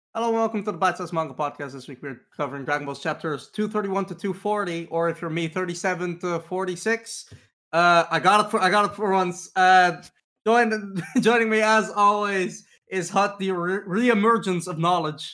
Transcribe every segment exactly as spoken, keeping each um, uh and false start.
Hello and welcome to the Bite Size Manga Podcast. This week we're covering Dragon Ball chapters two thirty-one to two forty, or if you're me, thirty-seven to forty-six. Uh, I got it for I got it for once. Uh, join, joining me as always is Hut, the re- re-emergence of knowledge.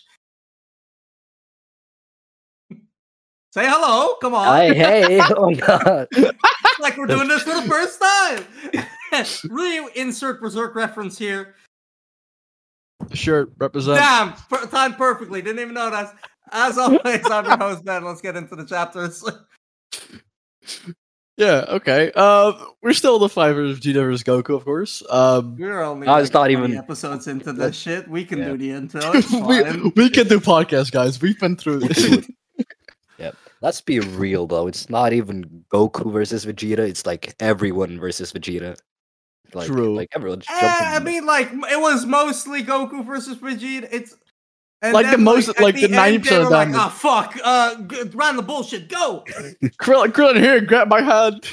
Say hello, come on. Hi, hey, oh my god. Like we're doing this for the first time. Really insert Berserk reference here. Sure, represent. Damn, per- timed perfectly. Didn't even know that. As always, I'm your host, Ben. Let's get into the chapters. Yeah, okay. Uh, we're still the fivers of Vegeta versus Goku, of course. Um, We're only No, like it's not twenty even- episodes into this shit. We can Yeah. do the intro. It's we, fine. we can do podcasts, guys. We've been through this. Yep. Let's be real though. It's not even Goku versus Vegeta. It's like everyone versus Vegeta. Like, True. Like everyone just Eh, jumping. I mean, like it was mostly Goku versus Vegeta. It's and Like the then, most- at like the end, ninety they percent were of like, them- oh fuck, uh, g- random bullshit. Go. Krillin, Krillin here, grab my hand.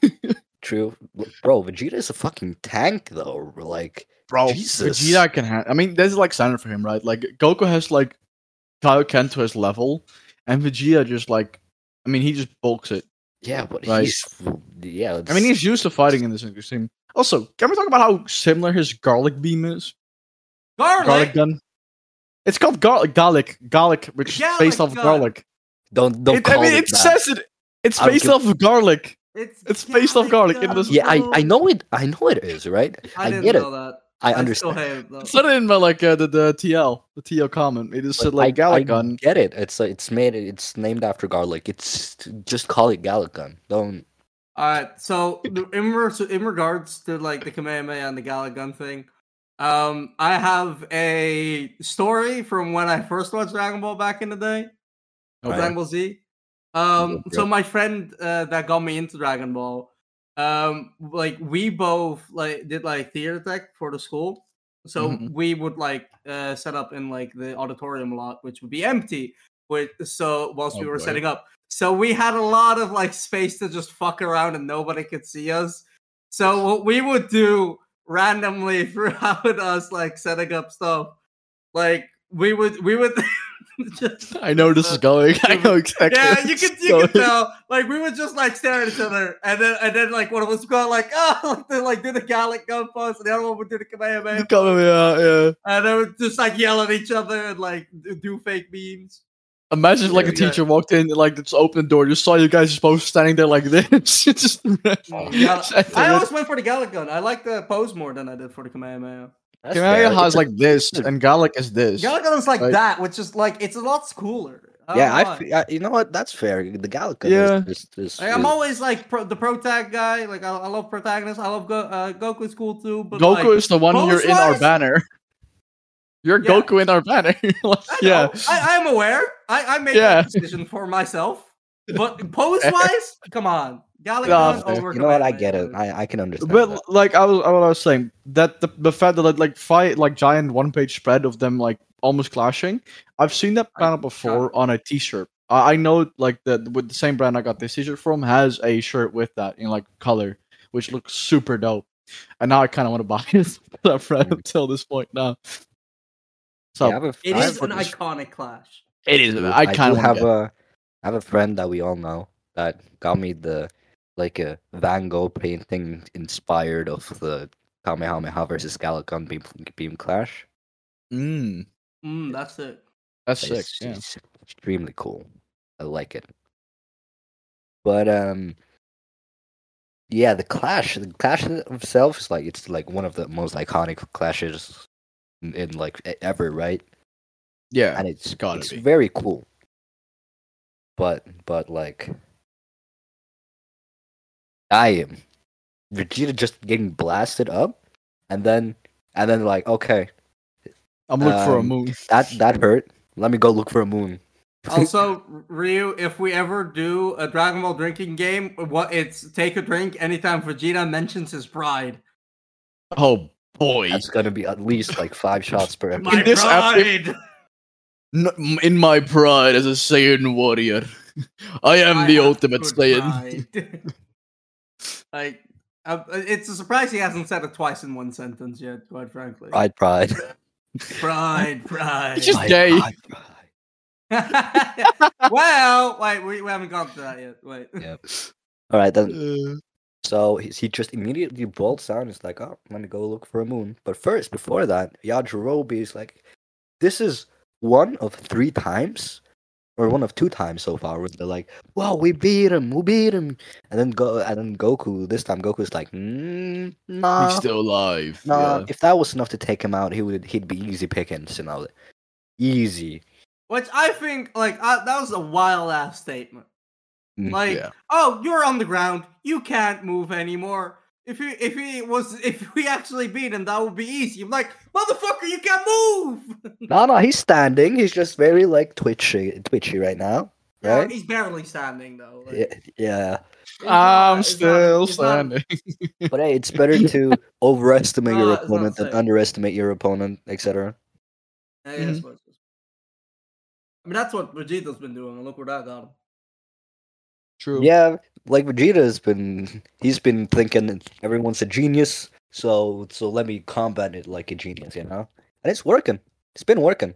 True, bro. Vegeta is a fucking tank though. Like, Bro, Jesus. Vegeta can have. I mean, this is like standard for him, right? Like, Goku has like Kaioken to his level, and Vegeta just like, I mean, he just bulks it. yeah, but Right. he's yeah. I mean, he's used to fighting in this extreme. Also, can we talk about how similar his garlic beam is? Garlic. Garlic gun. It's called garlic, garlic, garlic, which is Garlic based off of gun. garlic. don't don't It, I call mean, it it that. says it. It's I'll based give- off of garlic. It's It's based off garlic, it doesn't- Yeah, I bro. I know it. I know it is right. I, I, didn't get know it. that. I Still understand. hate it, though. It's not in my like uh, the the T L, the T L comment. It just But said like I, garlic I gun. get it. It's uh, it's made. It's named after garlic. It's just call it Gallic gun. Don't. All right, so the- in, re- so in regards to like the Kamehameha and the Gala Gun thing, um, I have a story from when I first watched Dragon Ball back in the day, Okay. Dragon Ball Z. Um, Yep, so yep. my friend uh, that got me into Dragon Ball, um, like we both like did like theater tech for the school, so Mhm. we would like uh, set up in like the auditorium a lot, which would be empty. With so whilst Oh, we were boy. setting up, so we had a lot of like space to just fuck around and nobody could see us. So what we would do randomly throughout us like setting up stuff, like we would we would just I know this is going. I know exactly. yeah, where you this could is you could going. tell. Like we would just like stare at each other, and then and then like one of us would go like oh like they like do the Gallic gun pose, and the other one would do the Kamehameha, It's coming, yeah, yeah. and they would just like yell at each other and like do- do fake memes. Imagine if, like a Yeah, yeah. teacher walked in, like just opened the door, just saw you guys both standing there like this. just Yeah, Just I always went for the Gallic gun. I like the pose more than I did for the Kamehameha. That's Kamehameha fair. has like this, and garlic is this. Gallic gun's like Right. that, which is like it's a lot cooler. I don't Yeah, know I, why. fe- I. You know what? That's fair. The Gallic gun Yeah. is. is, is, Like, I'm is- always like pro, the protag guy. Like I, I love protagonists. I love Go, uh, Goku's cool too. But Goku like, is the one you're in our pose-wise- banner. You're Yeah. Goku in our banner. Like, I yeah. know, I, I'm aware. I, I made Yeah. that decision for myself. But pose wise, come on, Gallic Nah, gun fair. over. You know what? I Kamehameha, get it. dude. I, I can understand. But that. like I was, what I was saying that the the fact that like, like fight like giant one page spread of them like almost clashing. I've seen that I panel got before it. on a T-shirt. I I know like the with the same brand I got this T-shirt from has a shirt with that in like color, which looks super dope. And now I kind of want to buy it. I've read up till this point now. So Yeah, I have a, It I is have an a- iconic clash. it is. I, I kind do of have have a. I have a friend that we all know that got me the like a Van Gogh painting inspired of the Kamehameha versus Gallic gun beam, beam clash. Mm, Mm, that's it. that's sick. It's, Yeah. it's extremely cool. I like it. But um yeah, the clash, the clash itself is like it's like one of the most iconic clashes in, in like e- ever, right? Yeah. And it's it's gotta it's be. very cool. But but like I am Vegeta just getting blasted up and then and then like okay, I'm looking for a um, moon. that that hurt. Let me go look for a moon. Also, Ryu, if we ever do a Dragon Ball drinking game, what it's take a drink anytime Vegeta mentions his pride. Oh boy. That's gonna be at least like five shots per episode. My this pride. N- in my pride as a Saiyan warrior, I am I the have ultimate good Saiyan. pride. Like, uh, it's a surprise he hasn't said it twice in one sentence yet. Quite frankly. Pride, pride. Pride, pride. It's just My gay. God, Well, wait, we, we haven't got to that yet. Wait. yeah. All right then. Uh, So he, he just immediately bolts down. He's like, "Oh, I'm gonna go look for a moon." But first, before that, Yajirobe is like, "This is one of three times, or one of two times so far, where they're like, "Wow, we beat him, we beat him," and then go and then Goku. This time, Goku's like, mm, "Nah, he's still alive. nah. Yeah. If that was enough to take him out, he would he'd be easy pickings, you know, easy." Which I think, like, I, that was a wild ass statement. Mm, Like, yeah. oh, you're on the ground. You can't move anymore. If he if he was if we actually beat him, that would be easy. I'm like, motherfucker, you can't move. No, no, he's standing. He's just very like twitchy, twitchy right now, Yeah, right? he's barely standing though. Like, Yeah, yeah. he's not- I'm he's not- still he's not- standing. But hey, it's better to overestimate No, your it's not opponent than safe. underestimate your opponent, et cetera. Yeah, yeah, I suppose. I mean, that's what Vegeta's been doing, and look where that got him. True. Yeah, like Vegeta's been he's been thinking everyone's a genius, so so let me combat it like a genius, you know? And it's working. It's been working.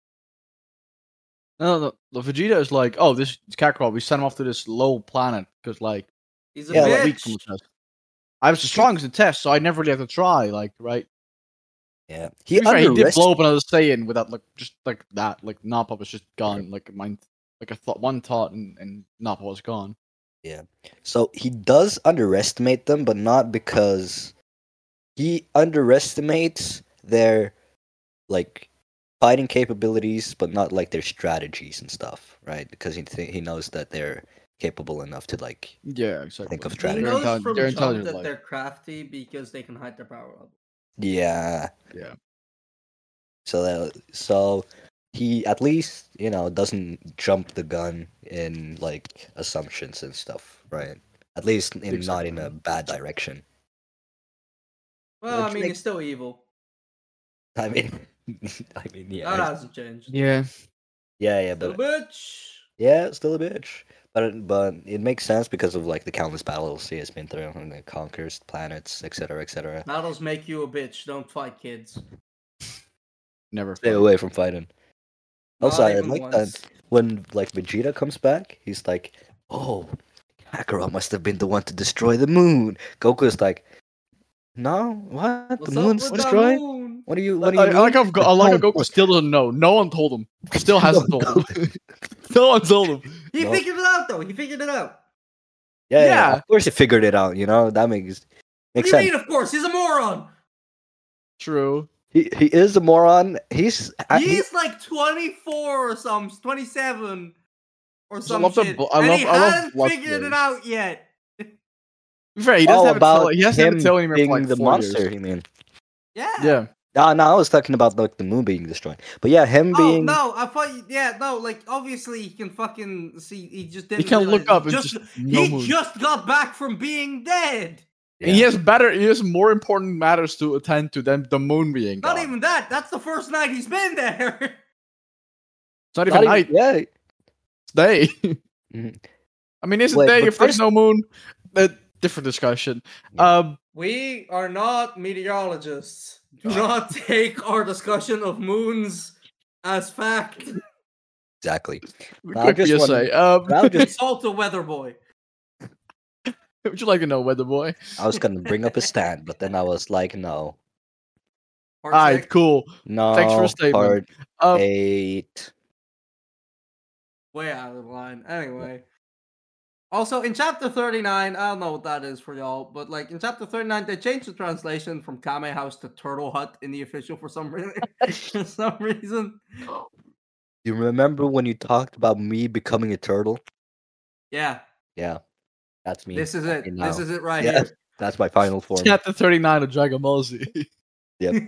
No, no, the Vegeta is like, oh, this Kakarot, we sent him off to this low planet because like He's a Yeah, like, like, weak bitch. from the test. I was the strongest in test, so I never really have to try. Like, right? Yeah. He, He, he did underest- blow up another Saiyan without like just like that. Like Nappa was just gone. Like mine, like a thought, one thought, and, and Nappa was gone. So he does underestimate them, but not because he underestimates their like fighting capabilities, but not like their strategies and stuff, right? Because he th- he knows that they're capable enough to like Yeah, exactly. Think of He strategy. They're knows intelli- from they're jump intelligent. that Like, they're crafty because they can hide their power level. yeah. yeah. So that so he at least you know doesn't jump the gun in like assumptions and stuff, right? At least in not in a Exactly. bad direction. Well, I Which mean, makes- he's still evil. I mean, I mean, yeah, That I- hasn't changed. Yeah. yeah, yeah, Still a but bitch. yeah, still a bitch. But it- but it makes sense because of like the countless battles he has been through and it conquers planets, et cetera, et cetera. Battles make you a bitch. Don't fight kids. Never. Stay fight. away from fighting. Also, Not I even like once. that when like Vegeta comes back, he's like, "Oh, Kakarot must have been the one to destroy the moon." Goku's like, "No, what? What's the up moon's with the destroyed? moon? What do you? I, What do you I mean?" like how, Go- I like how No, Goku still doesn't know. No one told him. Still hasn't No told him. No one told him. He No. figured it out though. He figured it out. Yeah, yeah, Yeah. of course he figured it out. You know that makes What makes do you sense. mean? Of course, he's a moron. True. He he is a moron. He's uh, he- He's like twenty-four or some, twenty-seven or some love the shit, bl- I and love- he I love hasn't blood figured it flows. out yet. To be fair, he doesn't oh, have it tell, about he hasn't him have it tell anymore being for like the four monster. years. You mean? Yeah. Yeah. Ah, no, I was talking about like the moon being destroyed. But yeah, him Oh being no! I thought. you- Yeah, no. Like obviously, he can fucking see. He just didn't. He can look realize- up and just, just no he moon. just got back from being dead. And he has better. He has more important matters to attend to than the moon being Not gone. even that. That's the first night he's been there. It's not Not even even- night. yeah. It's day. Mhm. I mean, is it Wait, day but if there's first- no moon? A different discussion. Yeah. Um, We are not meteorologists. Do not take our discussion of moons as fact. Exactly. I quick just P S A. Um, But I was just Consult a weather boy. would you like to know, weather boy? I was gonna bring up a stand, but then I was like, no, Part All right, six. cool. no. Thanks for the statement. Part Um, eight. Way out of line. Anyway. Also, in chapter thirty-nine, I don't know what that is for y'all, but like in chapter thirty-nine, they changed the translation from Kame House to Turtle Hut in the official for some reason. for some reason. You remember when you talked about me becoming a turtle? Yeah, Yeah, that's me. this is That's it. me This now. is it right Yeah, that's my final form. chapter thirty-nine of Dragon Ball Z. here.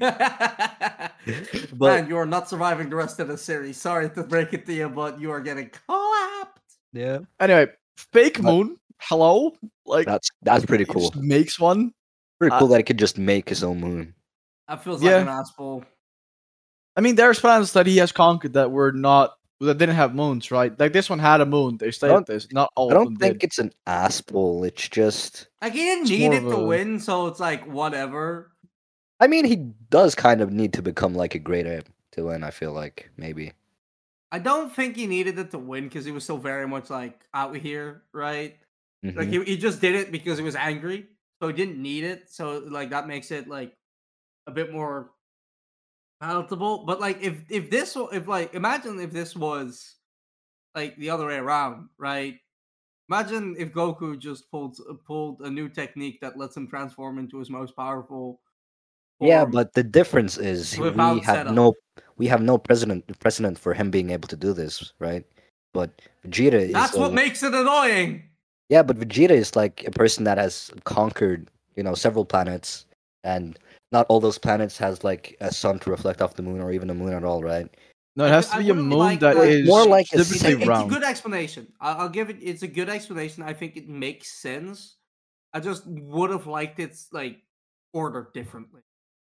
But Man, you are not surviving the rest of the series. Sorry to break it to you, but you are getting clapped. yeah, Anyway, fake But- moon. Hello, like that's that's pretty he cool. just makes one. Pretty uh, cool that he could just make his own moon. That feels Yeah. like an asshole. I mean, there's planets that he has conquered that were not that didn't have moons, right? Like this one had a moon. They stayed don't- at this. Not all I of don't them think did. it's an ass pull. It's just Like he didn't It's need more it of to a- win, so it's like whatever. I mean, he does kind of need to become like a great ape to win. I feel like maybe. I don't think he needed it to win because he was still very much like out here, right? Like Mhm. he, he just did it because he was angry, so he didn't need it. So like that makes it like a bit more palatable. But like if if this wa- if like imagine if this was like the other way around, right? Imagine if Goku just pulled pulled a new technique that lets him transform into his most powerful Yeah, form but the difference is he- we without had setup. no we have no precedent precedent for him being able to do this, right? But Vegeta is That's what a- makes it annoying. yeah, but Vegeta is like a person that has conquered, you know, several planets, and not all those planets has like a sun to reflect off the moon or even a moon at all, right? No, it I has ju- to I be a would've moon liked that that. is More like a specifically It's a round. good explanation. I'll, I'll give it. It's a good explanation. I think it makes sense. I just would have liked its like ordered differently.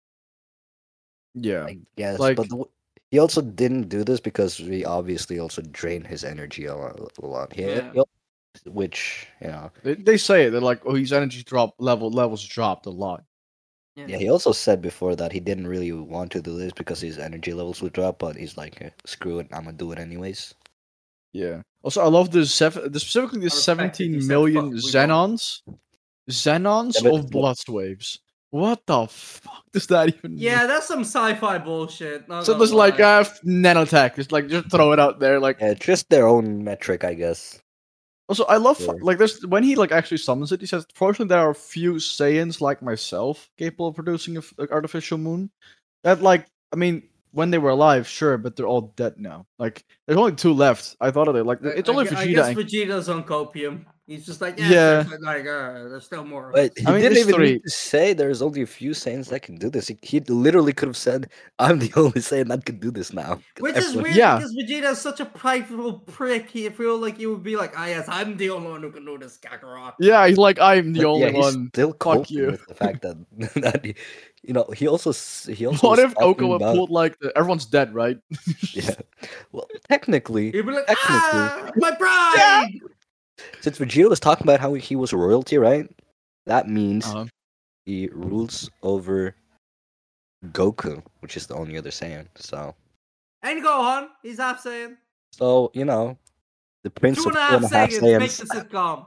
Yeah. I guess, Like- but the, w- he also didn't do this because we obviously also drained his energy a lot, a lot here, Yeah. which you know, They, they say it. They're like, oh, his energy drop level levels dropped a lot. yeah, he also said before that he didn't really want to do this because his energy levels would drop, but he's like, "Eh, screw it, I'm gonna do it anyways. Yeah. Also, I love the seven, the specifically the I respect it. He seventeen said, million "Fuck, we Xenons, Xenons Yeah, but- of blood waves. What the fuck does that even mean? Yeah, that's some sci-fi bullshit. not So gonna there's like lie. uh, nanotech. Just like just throw it out there. Like Yeah, just their own metric, I guess. also, I love Sure. like there's when he like actually summons it. He says, "Fortunately, there are few Saiyans like myself capable of producing an artificial moon." That like, I mean, when they were alive, sure, but they're all dead now. Like, there's only two left. I thought of it. Like, it's I, only I, I Vegeta. guess and- Vegeta's on copium. He's just like, yeah, Yeah. there's, like uh, there's still more. Of But us. he I mean, didn't there's even three. need to say there's only a few Saiyans that can do this. He, he literally could have said, "I'm the only Saiyan that can do this now." 'Cause Which is everyone- weird Yeah. because Vegeta is such a prideful prick. He feel like he would be like, ah, yes, I'm the only one who can do this, Kakarot. Yeah, he's like, I'm the But only yeah, he's one. still coping you. with the fact that that he, you know, he also s- he also What was if talking Okawa about- pulled like the, everyone's dead, right? Yeah, well, technically, He'd be like, Technically- ah, my pride. since Vegeta was talking about how he was royalty, right? That means Uh-huh. he rules over Goku, which is the only other Saiyan. So, And Gohan, he's half Saiyan. so you know, the prince Two of and a two half and a half Saiyans make the Saiyans. sitcom.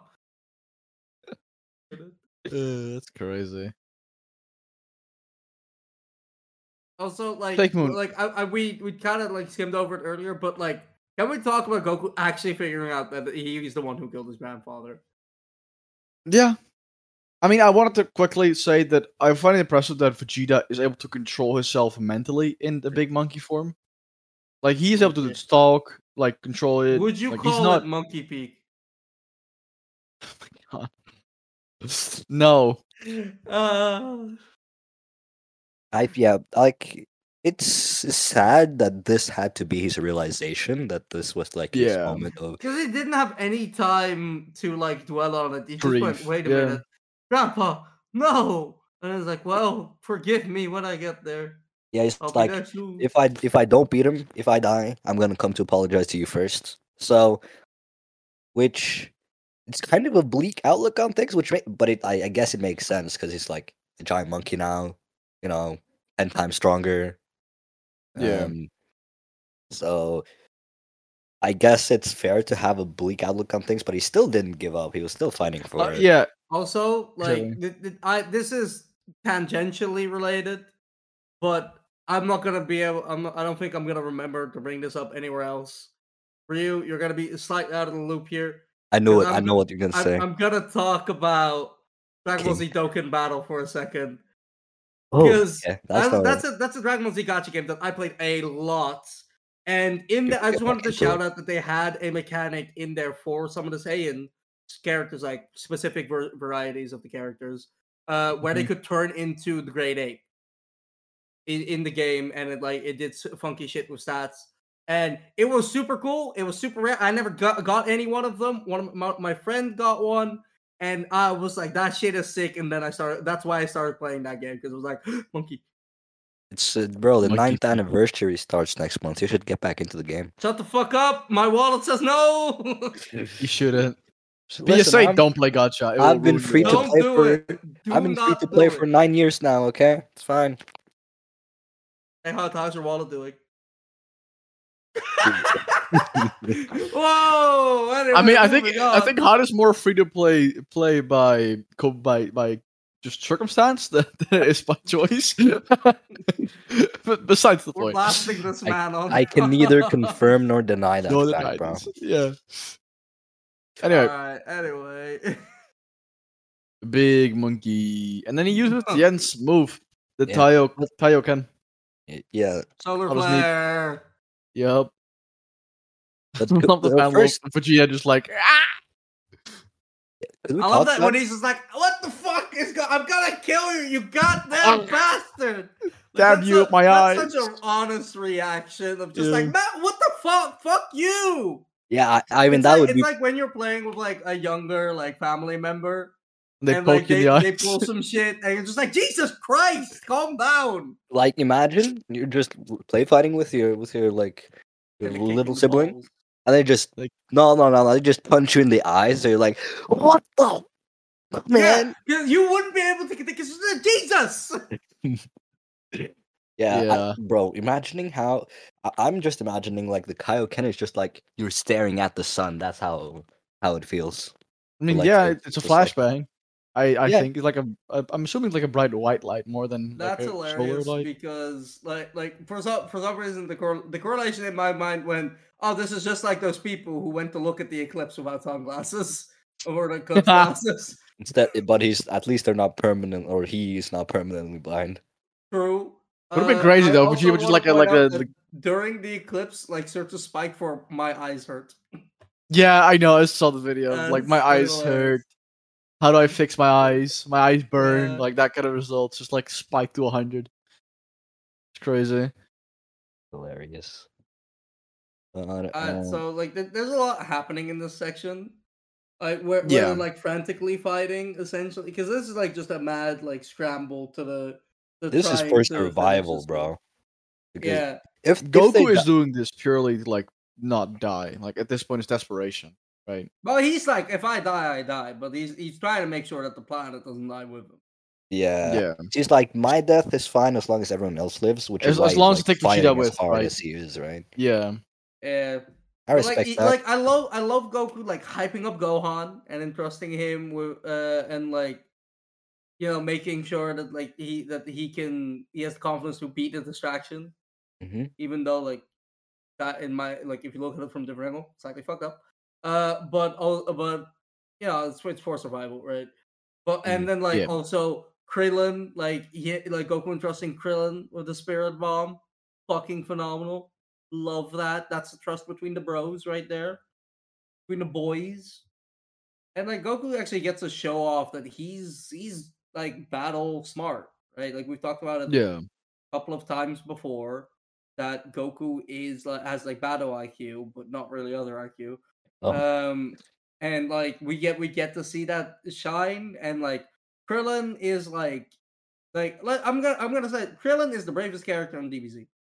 Uh, that's crazy. Also, like, Fake Moon. like I, I we we kind of like skimmed over it earlier, but like, can we talk about Goku actually figuring out that he's the one who killed his grandfather? Yeah. I mean, I wanted to quickly say that I find it impressive that Vegeta is able to control himself mentally in the big monkey form. Like, he's able to Okay. stalk, like, control it. Would you like, he's call not... it Monkey Peak? No. Uh, I yeah, like it's sad that this had to be his realization that this was like his Yeah. moment of Because he didn't have any time to like dwell on it. He just went, Grief, wait a yeah. minute, Grandpa, no. And I was like, well, forgive me when I get there. yeah. It's I'll be like there soon. if I if I don't beat him, if I die, I'm gonna come to apologize to you first. So, which it's kind of a bleak outlook on things, which ma- but it I, I guess it makes sense because he's like a giant monkey now, you know, ten times stronger. Yeah. Um, so I guess it's fair to have a bleak outlook on things, but he still didn't give up. He was still fighting for Uh, it. yeah. Also, like, Exactly. th- th- I this is tangentially related, but I'm not gonna be able. I'm. Not, I don't think I'm gonna remember to bring this up anywhere else. For you, you're gonna be slightly out of the loop here. I know it. I'm I know go- what you're gonna say. I'm, I'm gonna talk about Dragon Ball King. Z Dokkan Battle for a second. Oh, Because yeah, that's that's not that's a that's a Dragon Ball Z gacha game that I played a lot. And in the, I just Get wanted back to into shout out that they had a mechanic in there for some of the Saiyan characters, like specific ver- varieties of the characters, uh, where they Mhm. could turn into the Great Ape in, in the game, and it like it did s- funky shit with stats, and it was super cool. It was super rare. I never got got any one of them. One of my, my friend got one, and I was like, that shit is sick. And then I started. That's why I started playing that game because it was like monkey. It's uh, bro. The Monkey ninth King. anniversary starts next month. You should get back into the game. Shut the fuck up! My wallet says no. You shouldn't. So P S A, listen, I'm- don't play gacha. It will I've been ruin your free to life. Don't play do for. it. Do I've been free not to do play it. for nine years now. Okay, it's fine. Hey, how, how's your wallet doing? Whoa! Anyway, I mean, I think moving I on. think Hot is more free to play play by co- by by just circumstance than than it is by choice. But besides the We're point, blasting this I, man on. I can neither confirm nor deny that no, the fact, bro. nineties. Yeah. Anyway, Alright, anyway. big monkey, and then he uses Jens' move, the Yeah. Tayo Tayoken. Y- Yeah, Solar That was neat. flare. Yep. but I could, love the uh, panel first, of Vegeta just like ah! could we I love talk that when about- he's just like, "What the fuck is go- I'm gonna kill you, you goddamn bastard!" Like, Stab that's you a- with my that's eyes. such an honest reaction of just Yeah. like, "Man, what the fuck? Fuck you!" Yeah, I, I mean it's that like, would it's be like when you're playing with like a younger like family member, They and poke like you in they, the they eyes. pull some shit, and you're just like, Jesus Christ, calm down. like imagine you're just play fighting with your with your like your And they kick you little in the sibling, balls. and they just Like- no no no no they just punch you in the eyes. So you're like, what the man? Yeah, you wouldn't be able to because Jesus. Yeah, I- Yeah. bro. Imagining how I, I'm just imagining like the Kaioken is just like you're staring at the sun. That's how how it feels. I mean, like, yeah, it's it- it's a just like- flashbang. I I Yeah. think it's like a a- I'm assuming it's like a bright white light more than That's like a solar hilarious light. because like like for some for some reason the cor- the correlation in my mind went, oh, this is just like those people who went to look at the eclipse without sunglasses or the eclipse glasses. Instead, but he's at least they're not permanent, or he's not permanently blind. True. Would've been Uh, crazy, I though, if also you were just wanna like a- point like out a- that like- during the eclipse, like search a spike for my eyes hurt. Yeah, I know. I saw the video. Uh, like my it's eyes hilarious. hurt. How do I fix my eyes? My eyes burn. Yeah. Like that kind of results. Just like spike to a hundred. It's crazy. Hilarious. Uh, Uh, um, so like th- there's a lot happening in this section. Like where, where Yeah. they're like frantically fighting essentially because this is like just a mad like scramble to the, the this is trying for to finish survival, this bro. one. Because Yeah, if, if Goku they is di- doing this purely to, like not die. Like at this point, it's desperation, right? well he's like if I die I die, but he's he's trying to make sure that the planet doesn't die with him. yeah, yeah. she's like my death is fine as long as everyone else lives, which As- is why as he's, long as like, you take Vegeta fighting with, as hard right? as he is, right? Yeah. Yeah. I But, respect like, he- that. like I love I love Goku like hyping up Gohan and entrusting him with uh and like you know making sure that like he that he can he has the confidence to beat the distraction Mhm. even though like that in my like if you look at it from a different angle it's actually fucked up uh but all but you know it's, it's for survival right but and then like Yeah. also Krillin like he like Goku entrusting Krillin with the spirit bomb fucking phenomenal. Love that. That's the trust between the bros right there. Between the boys. And like Goku actually gets to show off that he's he's like battle smart, right? Like we've talked about it Yeah. a couple of times before that Goku is like has like battle I Q, but not really other I Q. Oh. Um and like we get we get to see that shine and like Krillin is like like let, I'm gonna I'm gonna say Krillin is the bravest character on D B Z.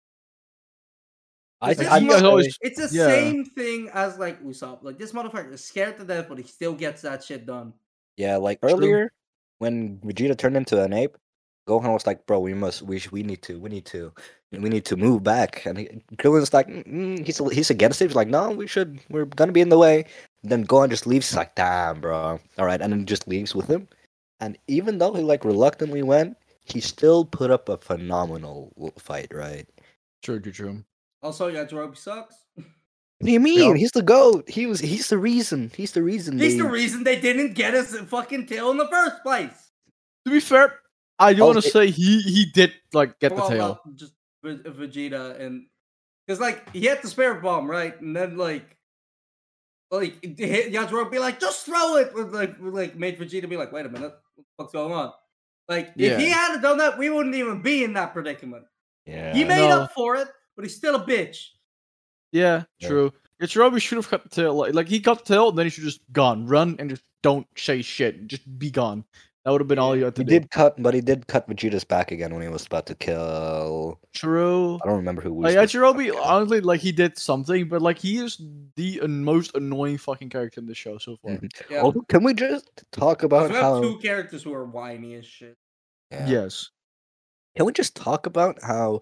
I, Is this I'd you guys mo- say- always- It's the Yeah. same thing as like Usopp. Like this motherfucker is scared to death, but he still gets that shit done. yeah, like True. earlier when Vegeta turned into an ape, Gohan was like, "Bro, we must, we, sh- we need to, we need to, we need to move back." And he, Krillin's like, mm, "He's he's against it." He's like, "No, we should. We're gonna be in the way." Then Gohan just leaves. He's like, "Damn, bro, all right," and then just leaves with him. And even though he like reluctantly went, he still put up a phenomenal w- fight, right? True. True. True. Also, Yajirobe sucks. What do you mean? Yeah. He's the goat. He was. He's the reason. He's the reason. He's they- the reason they didn't get his fucking tail in the first place. To be fair, I do Oh, want to it- say he he did like get well, the tail. well, just Ve- Vegeta and because like he had the spirit bomb right, and then like like Yajirobe be like, just throw it, with like with, like made Vegeta be like, wait a minute, what the fuck's going on? Like if he Yeah. hadn't done that, we wouldn't even be in that predicament. Yeah. He made No. up for it, but he's still a bitch. Yeah, Yeah. true. Yajirobe should have cut the tail. Like, like he cut the tail, and then he should just gone, run, and just don't say shit. Just be gone. That would have been all you had to He do. did cut, but he did cut Vegeta's back again when he was about to kill. True. I don't remember who was. Like supposed to Yajirobe, kill. honestly, like he did something, but like he is the an- most annoying fucking character in the show so far. Mhm. Yeah. Also, can we just talk 'Cause about we have how? two characters who are whiny as shit. Yeah. Yes. Can we just talk about how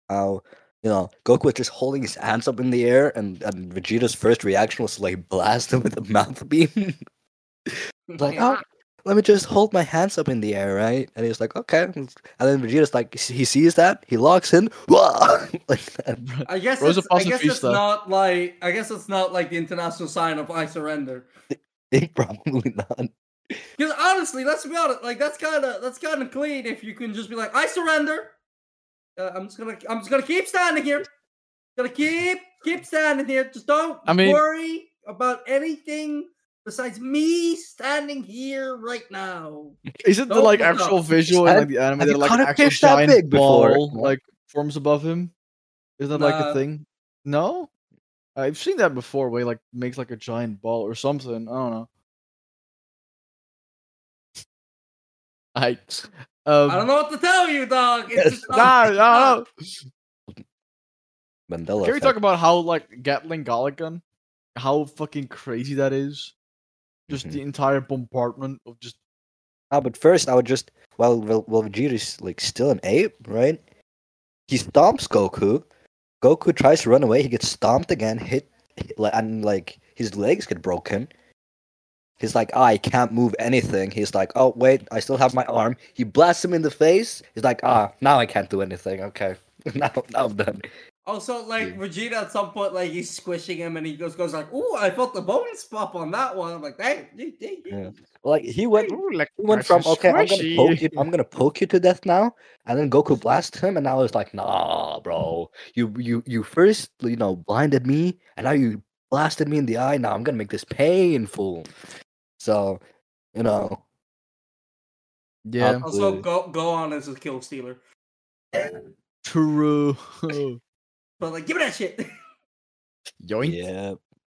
how you know Goku was just holding his hands up in the air, and, and Vegeta's first reaction was to like blast him with a mouth beam. Like, oh, let me just hold my hands up in the air, right? And he's like, okay. And then Vegeta's like, he sees that, he locks in, like that. I guess Rosa it's, I guess it's Pacifista. not like I guess it's not like the international sign of I surrender. Probably not. Because honestly, let's be honest, like that's kind of that's kind of clean if you can just be like, I surrender. Uh, I'm just gonna I'm just gonna keep standing here. Gonna keep keep standing here. Just don't I mean- worry about anything besides me standing here right now. Isn't the Don't like look actual up. visual in Have- like the anime have that you like caught an a actual fish that giant big before? ball No. like forms above him? Is that like Nah. a thing? No, I've seen that before. Where he, like makes like a giant ball or something. I don't know. I um, I don't know what to tell you, dog. It's just Nah, not, no, no. Mandela Can we effect. talk about how like Gatling Galagan, how fucking crazy that is? Just Mhm. the entire bombardment of just Ah, but first I would just well, well, well Vegeta's like still an ape, right? He stomps Goku. Goku tries to run away. He gets stomped again, hit, hit like- and like his legs get broken. He's like, oh, I can't move anything. He's like, oh wait, I still have my arm. He blasts him in the face. He's like, ah, now I can't do anything. Okay, now, now I'm done. Also, like Yeah. Vegeta at some point, like he's squishing him, and he goes goes like, "Ooh, I felt the bones pop on that one." I'm like, "Dang, dang, dang, Yeah. dang." Like he went, Ooh, like he went nice from and okay, I'm gonna poke squishy. you, I'm gonna poke you to death now, and then Goku blasts him, and now it's like, nah, bro, you you you first you know blinded me, and now you blasted me in the eye. Now I'm gonna make this painful. So, you know, Yeah, Also, Absolutely. go go on as a kill stealer, true. but like, give me that shit. Yoink. yeah.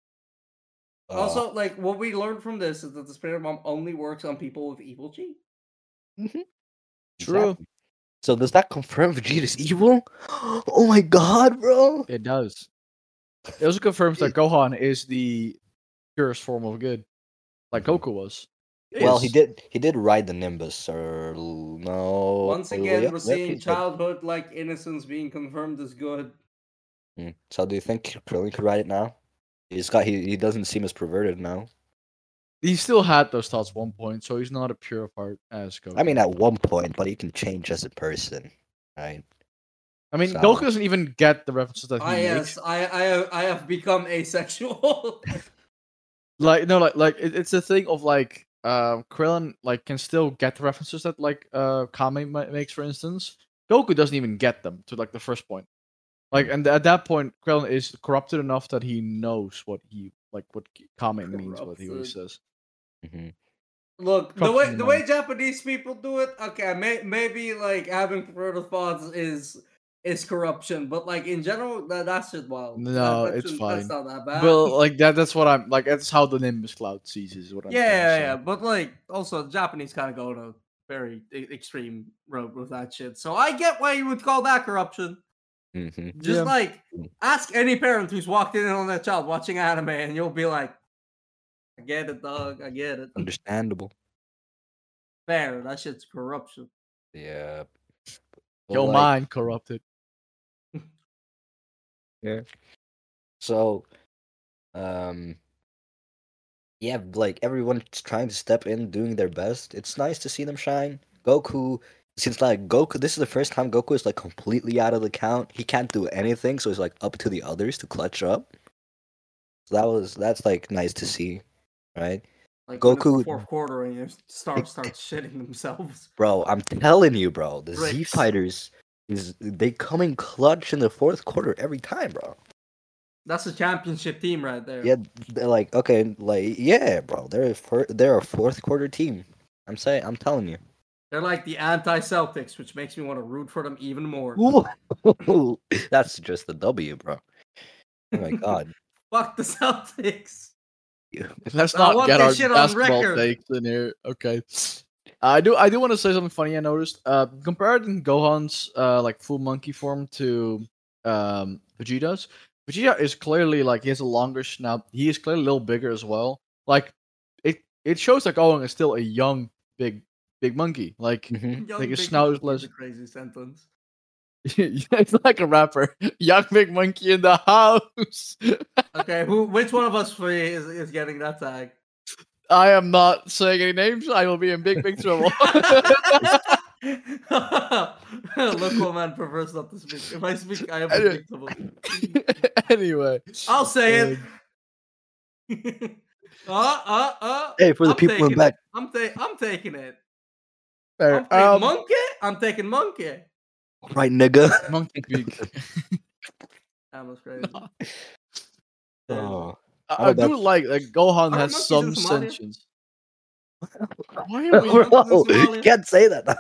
Uh, Also, like what we learned from this is that the spirit bomb only works on people with evil chi. mhm, True. exactly. So does that confirm Vegeta's evil? Oh my god, bro! It does. It also confirms that Gohan is the purest form of good, like Mhm. Goku was. Well, he Is. did. He did ride the Nimbus, or l- no? Once oh, again, yep, we're yep, seeing he did. childhood like innocence being confirmed as good. Mm. So do you think Krillin could ride it now? He's got. He, he doesn't seem as perverted now. He still had those thoughts at one point, so he's not a pure of heart as Goku. I mean, at one point, but he can change as a person, right? I mean, so- Goku doesn't even get the references that he Ah, makes. yes, I I have, I have become asexual. Like no, like like it, it's a thing of like um Krillin like can still get the references that like uh Kame ma- makes, for instance. Goku doesn't even get them to like the first point. Like, and at that point, Krillin is corrupted enough that he knows what he like what Kame means, what he always Corrupted. says. Mhm. Look, the Corrupted way in the the way mind. Japanese people do it, okay, may, maybe like having perverted thoughts is is corruption, but like in general, that that's just wild. That- No, that it's shouldn't- fine. That's not that bad. Well, like that that's what I'm like. That's how the Nimbus Cloud sees is what I'm yeah, trying to yeah, say. yeah, but like also Japanese kind of go to very e- extreme road with that shit. So I get why you would call that corruption. Mhm. Just Yeah. like Mm. ask any parent who's walked in on their child watching anime, and you'll be like, "I get it, dog. I get it. Understandable. Fair. That shit's corruption." Yeah. But, Your like, mind corrupted. Yeah. So, um, yeah, like everyone's trying to step in, doing their best. It's nice to see them shine. Goku, since like Goku, this is the first time Goku is like completely out of the count. He can't do anything, so it's like up to the others to clutch up. So that was that's like nice to see, right? Like when it's the Goku- fourth quarter and your star starts shitting themselves. Bro, I'm telling you, bro, the Z Bricks. Fighters is they come in clutch in the fourth quarter every time, bro. That's a championship team right there. Yeah, they're like okay, like yeah, bro. They're a fir- they're a fourth quarter team. I'm saying, I'm telling you. They're like the anti-Celtics, which makes me want to root for them even more. Ooh, that's just the W, bro. Oh my god. Fuck the Celtics. Let's I not want get this our shit on basketball record. takes in here. Okay. I do I do want to say something funny I noticed. Uh comparing Gohan's uh like full monkey form to um Vegeta's, Vegeta is clearly like he has a longer snout. He is clearly a little bigger as well. Like it it shows that Gohan is still a young big big monkey. Like Mhm. Young Like his big snout is monkey is less- a crazy sentence. It's like a rapper. Young big monkey in the house. Okay, who? Which one of us three is, is getting that tag? I am not saying any names. I will be in big, big trouble. Look, what man prefers not to speak. If I speak, I am in Anyway. big trouble. Anyway, I'll say um, it. uh, uh, uh. Hey, for the I'm people in taking back. it. I'm ta- I'm taking it. fair. I'm taking Um, monkey. I'm taking monkey. Right, nigga. monkey beak. That was crazy. Oh. I, How I about do like like Gohan Are has monkeys some in Somalia? sentience. Why are we? monkeys in Bro, Somalia? you can't say that.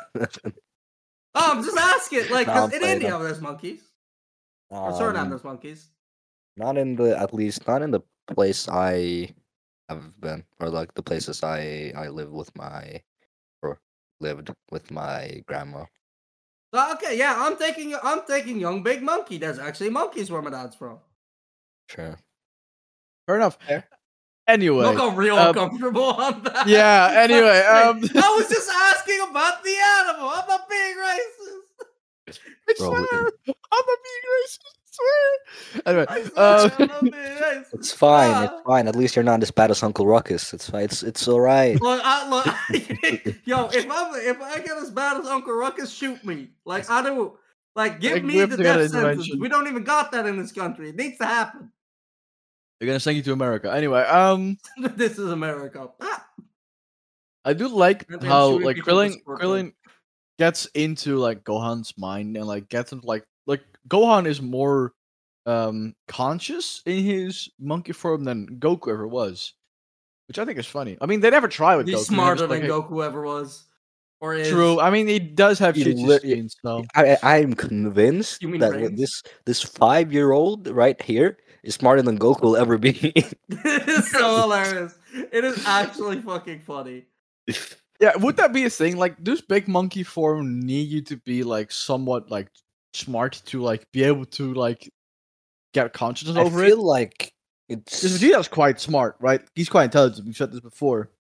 Oh, I'm just asking. Like, Nah, 'cause I'm in playing, India I'm- there's monkeys. Or Suriname Um, there's monkeys. not in the at least not in the place I have been, or like the places I I live with my or lived with my grandma. So, okay, yeah, I'm taking I'm taking young big monkey. There's actually monkeys where my dad's from. Sure. Fair enough. Fair. Anyway, Look how real um, uncomfortable on that. yeah, anyway, um, I was just asking about the animal. I'm not being racist. I Bro, swear, it- I'm not being racist. I swear. Anyway, I swear, uh, I'm not being racist. It's fine. It's Ah. fine. At least you're not as bad as Uncle Ruckus. It's fine. It's it's all right. Look, I, look, yo, if I'm if I get as bad as Uncle Ruckus, shoot me. Like I do. Like give Like, we me have the to get death an sentence. intervention. We don't even got that in this country. It needs to happen. they're gonna send you to America. Anyway, um, This is America. Ah. I do like And they're how shooting like people with Krillin squirt Krillin gets into like Gohan's mind and like gets into like like Gohan is more um conscious in his monkey form than Goku ever was, which I think is funny. I mean, they never try with He's Goku. They're smarter just like, than "Hey." Goku ever was. Or is. True. I mean, he does have He shitty lit- skin, so I I'm convinced You mean that brains? this this five year old right here is smarter than Goku will ever be. It is so hilarious. It is actually fucking funny. yeah. Would that be a thing? Like, does big monkey form need you to be like somewhat like smart to like be able to like get consciousness I over feel it? like Because it's Vegeta's quite smart, right? He's quite intelligent. We've said this before.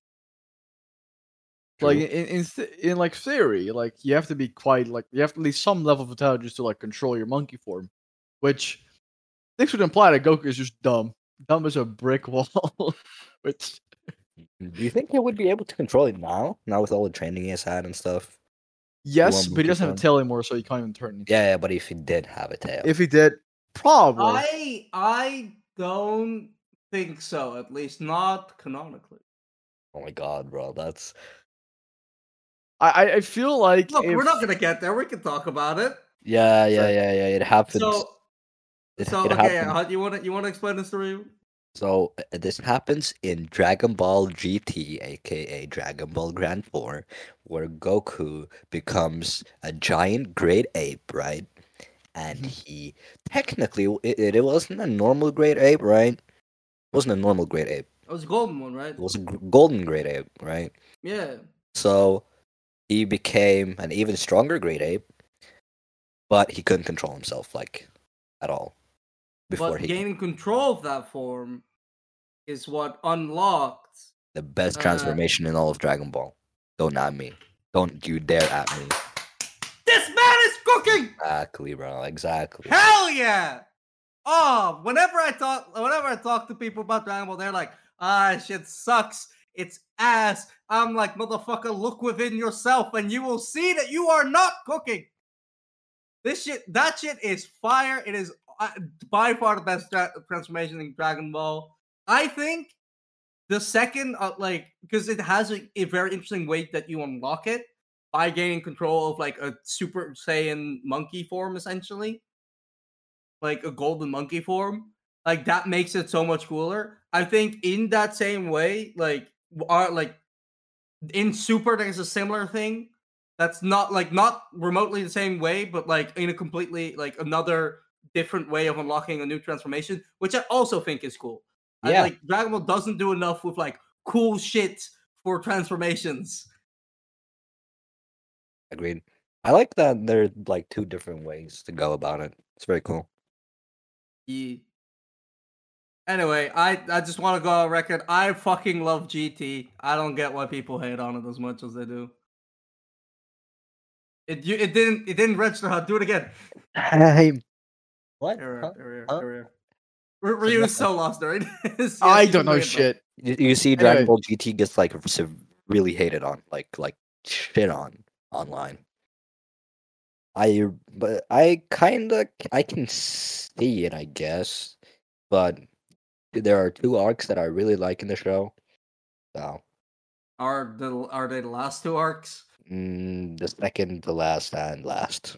Like True. in in, th- in like theory, like you have to be quite like you have to at least some level of intelligence to like control your monkey form, which this would imply that Goku is just dumb, dumb as a brick wall. Which Do you think he would be able to control it now? Now with all the training he has had and stuff. yes, want but he monkey doesn't have a form? tail anymore, so he can't even turn. Yeah, yeah, but if he did have a tail, If he did, probably. I I don't think so, at least not canonically. oh my god, bro, that's I I, I feel like Look, if, we're not gonna get there. We can talk about it. yeah, yeah, Fair. yeah, yeah. It happens. So, it, so it okay, happens. how, you want to you want to explain this to me? So uh, this happens in Dragon Ball G T, aka Dragon Ball Grand Four, where Goku becomes a giant great ape, right? And he technically it, it, it wasn't a normal great ape, right? It wasn't a normal great ape. It was a golden one, right? It was a g- golden great ape, right? Yeah. So he became an even stronger great ape, but he couldn't control himself like at all before But he gaining control of that form is what unlocked. the best uh, transformation in all of Dragon Ball. Don't at me. Don't you dare at me. This man is cooking. Exactly, bro. Exactly. Hell yeah! Oh, whenever I talk, whenever I talk to people about Dragon Ball, they're like, "Ah, shit sucks. It's ass." I'm like, "Motherfucker, look within yourself, and you will see that you are not cooking." This shit, that shit is fire. It is uh, by far the best tra- transformation in Dragon Ball. I think the second, uh, like, because it has a, a very interesting way that you unlock it by gaining control of like a Super Saiyan monkey form, essentially, like a golden monkey form. Like that makes it so much cooler. I think in that same way, like, are like in Super, there's a similar thing that's not like not remotely the same way, but like in a completely like another different way of unlocking a new transformation, which I also think is cool. I Yeah. like Dragon Ball doesn't do enough with like cool shit for transformations. Agreed. I like that there are like two different ways to go about it. It's very cool. Yeah. Anyway, I I just want to go on record. I fucking love G T. I don't get why people hate on it as much as they do. It you, it didn't it didn't register. Huh? Do it again. Time. What? Error, Huh? error, Huh? error. R- Ryu is so lost right? Yes, I he's don't know doing it, shit. You, you see, Dragon Anyway. Ball G T gets like sev- really hated on, like like shit on online. I but I kind of I can see it, I guess, but there are two arcs that I really like in the show. So, though. Are the are they the last two arcs? mm, the second, the last, and last,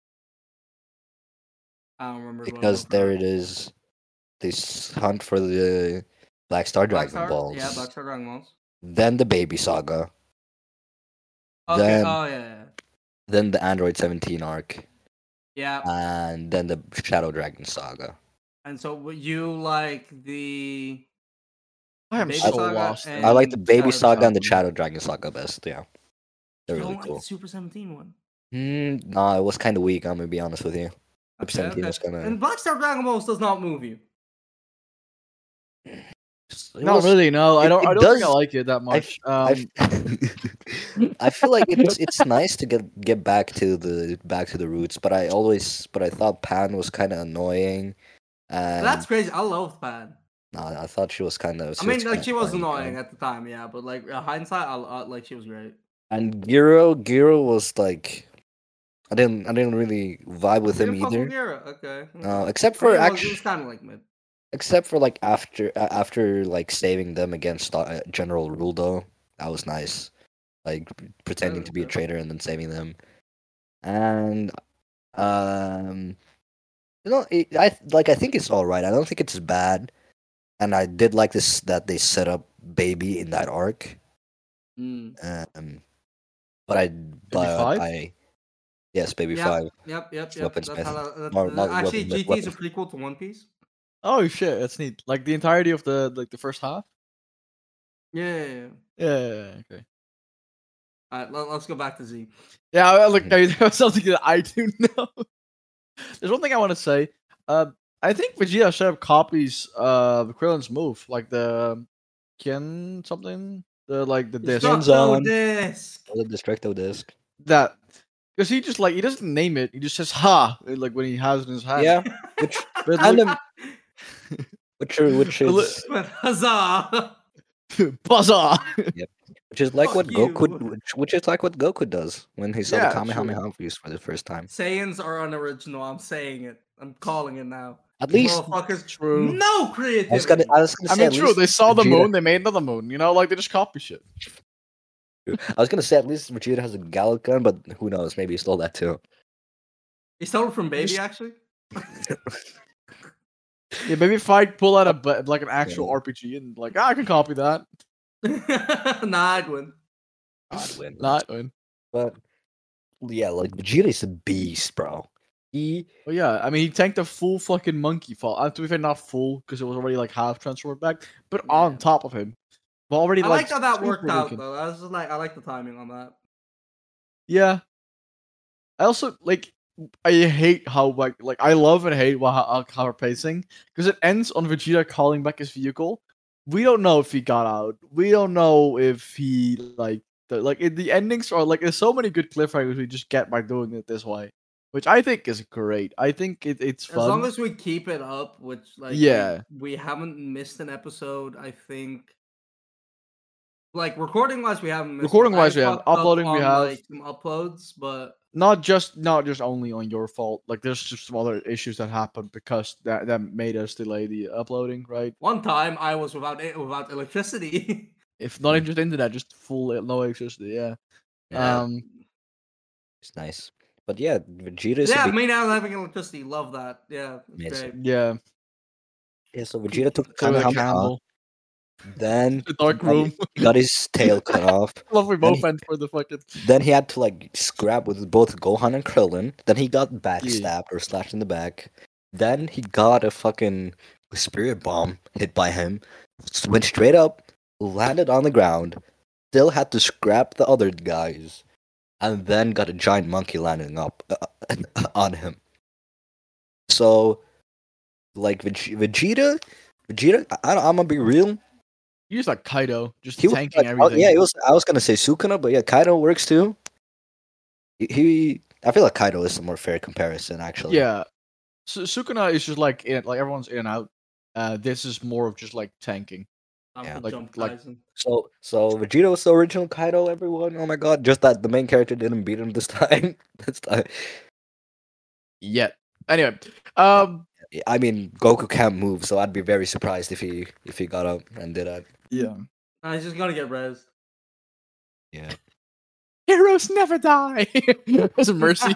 I don't remember. because there it is. This hunt for the Black Star Black Dragon Star? Balls. Yeah, Black Star Dragon Balls. Then the Baby Saga. Okay. Then Oh yeah, yeah. then the Android seventeen arc, Yeah. and then the Shadow Dragon Saga. And so w- you like the I am Baby so Saga lost. and- I like the Baby Shadow Saga and the Dragon. Shadow Dragon Saga best. Yeah, they're you really don't like cool. the Super seventeen one. Mm, nah, it was kind of weak. I'm gonna be honest with you. Super Okay, seventeen okay. was kind of. And Black Star Dragon Balls does not move you. Not really. No, I it- don't. it I don't think I does- like it that much. I, um, f- I feel like it's it's nice to get get back to the back to the roots, but I always but I thought Pan was kind of annoying, and That's crazy. I love Pan. nah, I thought she was kind of. I mean, like she was annoying at the time, yeah, but like uh, hindsight, I, I like she was great. And Giro, Giro was like, I didn't I didn't really vibe with You him didn't fuck with either. Gira? Okay. No, okay. except I for mean, it was- actually, it was kind of like mid. except for like after uh, after like saving them against uh, General Ruldo, that was nice. Like pretending to be a okay. traitor and then saving them, and um, you know, it, I like I think it's all right. I don't think it's bad, and I did like this that they set up Baby in that arc. Mm. Um, but I but five? I yes, Baby Yep, Five. Yep, yep, yep. Weapons That's how Method. that, that, Or uh, not actually, weapons, G T is a weapons. prequel to One Piece. oh shit, that's neat. Like the entirety of the like the first half. Yeah. yeah, yeah. Yeah. yeah, yeah, okay. All right, let, let's go back to Z. Yeah. I- Look, Mhm. there's something that I do know. There's one thing I want to say. Uh, I think Vegeta straight up copies uh Krillin's move, like the Ken something, the like the disc. Destruct- Destructo on. Disc. Or the Destructo disc. That because he just like he doesn't name it. He just says "ha" like when he has it in his hand. Yeah, which But and look- um, which are, which Look- is But huzzah! Buzzer. which is like Fuck what Goku you. which, which is like what Goku does when he saw Yeah, the Kamehameha true. used for the first time. Saiyans are unoriginal. I'm saying it. I'm calling it now. At least Motherfuckers, True. no I creativity. was gonna I was gonna I say mean, at true. least They saw the Vegeta- moon. They made another moon. You know, like they just copy shit. I was gonna say at least Vegeta has a Gallic gun, but who knows? Maybe he stole that too. He stole it from Baby, Just- actually. Yeah, maybe if I pull out a bu- like an actual R P G and like ah, I can copy that. Nah, I'd win. I'd win. Not win. But yeah, like Vegeta is a beast, bro. He But yeah, I mean, he tanked a full fucking monkey fall. Uh, to be fair, not full because it was already like half transformed back, but Yeah. on top of him, but already I like like how that super worked out, weakened. though. I was just like, I like the timing on that. Yeah. I also like. I hate how like like I love and hate how how, how we're pacing because it ends on Vegeta calling back his vehicle. We don't know if he got out. We don't know if he like the like in the endings are like there's so many good cliffhangers we just get by doing it this way, which I think is great. I think it, it's As fun. long as we keep it up, which like we- Yeah. we, haven't missed an episode. I think, like recording wise, we haven't. Missed Recording-wise, I we have. fucked up Uploading, we on, have. like, some uploads, but not just not just only on your fault. Like there's just some other issues that happened because that that made us delay the uploading, right? one time I was without it without electricity. If not even just internet, just full uh, no electricity. Yeah. yeah, Um. it's nice. But yeah, Vegeta is yeah, a big, me now having electricity, love that. Yeah, it's Amazing. great. Yeah. yeah. So Vegeta took So with a Kamehameha, candle. then The dark he got- room. he got his tail cut off. Love we Then both he- went for the fucking. Then he had to like scrap with both Gohan and Krillin. Then he got Yeah. backstabbed or slashed in the back. Then he got a fucking spirit bomb hit by him. Went straight up, landed on the ground. Still had to scrap the other guys, and then got a giant monkey landing up uh, on him. So, like Veg- Vegeta, Vegeta, I, I'm gonna be real. You just like Kaido, just He was tanking like, oh, everything. yeah, it was. I was gonna say Sukuna, but yeah, Kaido works too. He, he I feel like Kaido is a more fair comparison, actually. Yeah, Su- Sukuna is just like in, like everyone's in and out. Uh, this is more of just like tanking. I'm Yeah. for Like- Jump like- Kaisen. So, so Vegeta was the original Kaido. Everyone, oh my god! Just that the main character didn't beat him this time. this time, Yet. Anyway, um, I mean, Goku can't move, so I'd be very surprised if he if he got up and did that. yeah. Nah, he's just gonna get rezzed. Yeah. Heroes never die. There's a mercy.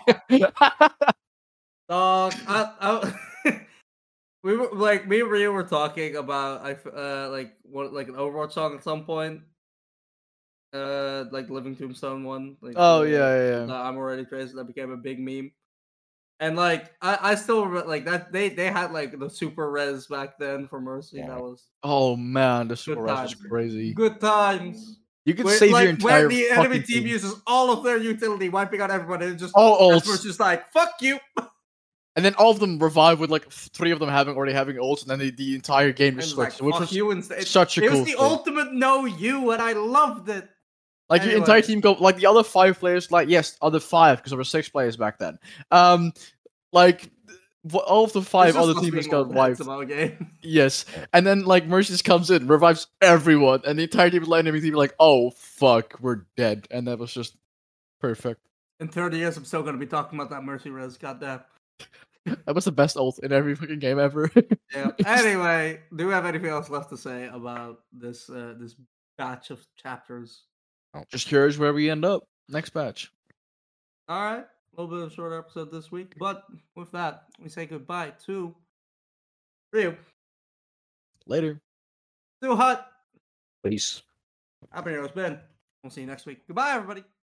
Dog, I, I, we were like me and Rio were talking about I f- uh like what like an Overwatch song at some point. Uh, like Living Tombstone one. Like, Oh, uh, yeah, yeah, yeah. the I'm already crazy. That became a big meme. And like I, I still re- like that they they had like the super res back then for Mercy. Yeah. That was Oh man, the super Good rush was times. crazy. good times. You could Where, save like, your entire when the enemy fucking team team. uses all of their utility, wiping out everybody, and just All that's where ults, it's just like fuck you. and then all of them revive with like three of them having already having ults, and then the, the entire game And just it's like switched, which fuck was you instead. such a It cool was the thing. ultimate no you, and I loved it. Like your Anyway. entire team go like the other five players, like yes, other five because there were six players back then. Um, like w- all of the five It's just other us teams being got old heads wiped. about a game. Yes, and then like Mercy just comes in, revives everyone, and the entire team, like enemy team, like oh fuck, we're dead, and that was just perfect. In thirty years, I'm still gonna be talking about that Mercy res. Goddamn. That was the best ult in every fucking game ever. Yeah. Anyway, do we have anything else left to say about this uh, this batch of chapters? Just curious where we end up next batch. All right, a little bit of a shorter episode this week, but with that, we say goodbye to Ryu, Later. to Hut, Peace. I've been your host Ben. We'll see you next week. Goodbye, everybody.